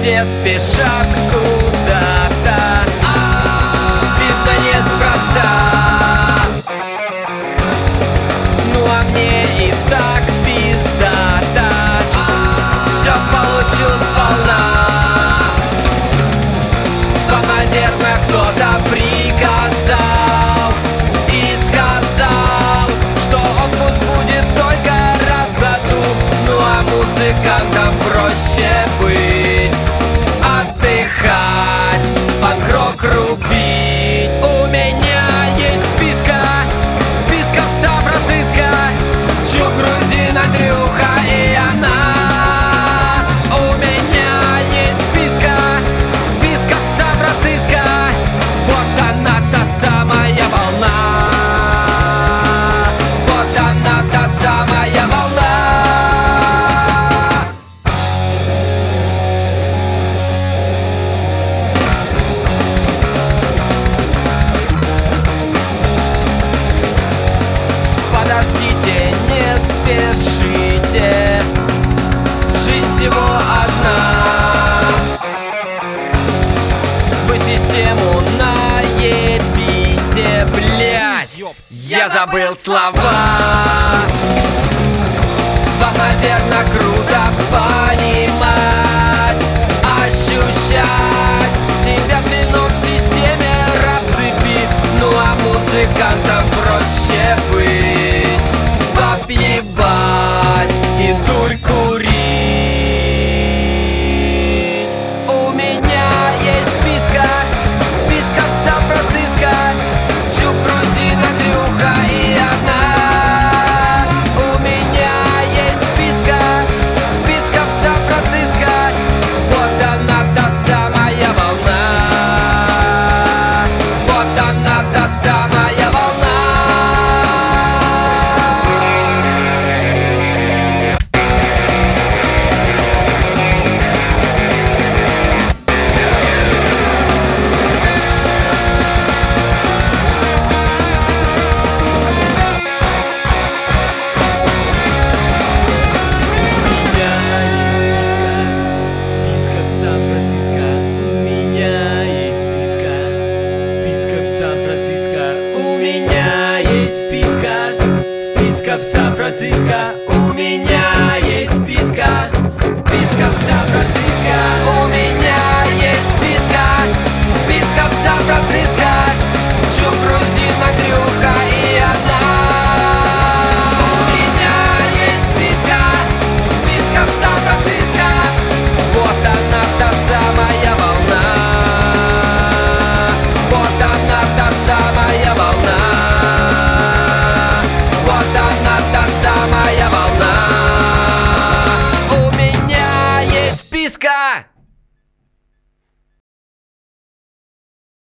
все спешат куда-то, видно неспроста. Ну а мне и так пиздата, все получил сполна. Наверное, кто-то приказал и сказал, что отпуск будет только раз в году. Ну а музыкантам проще быть, отдыхать, панк-рок рубить. У меня есть вписка в Сан-Франциско, Чук, грузин, Андрюха и она. У меня есть вписка в Сан-Франциско, вот она та самая волна, вот она та самая волна. Подождите, не спешите, жизнь всего одна. Вы систему наебите, блядь, я забыл слова. Вам, наверное, круто понять.